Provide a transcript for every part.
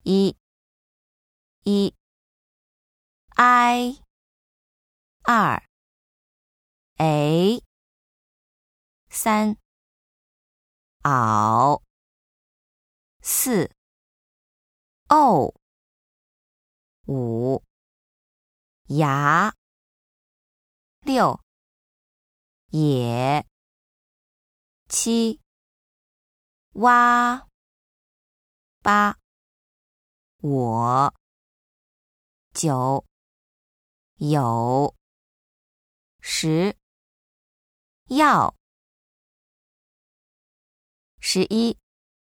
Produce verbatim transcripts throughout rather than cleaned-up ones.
一一 i 二 a 三 ao 四 o 五牙六也七哇八我九有十要十一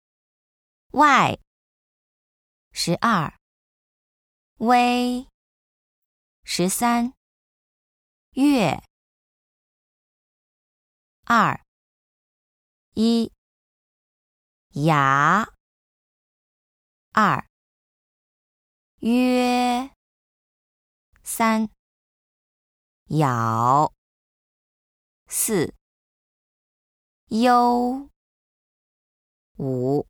y 十二 v 十三月二一牙二约三咬四优五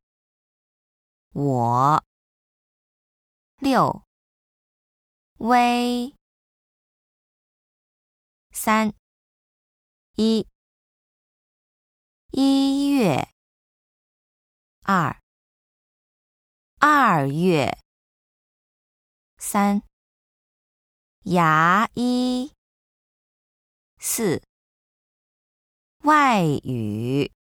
我六微三一一月二二月三牙医四外语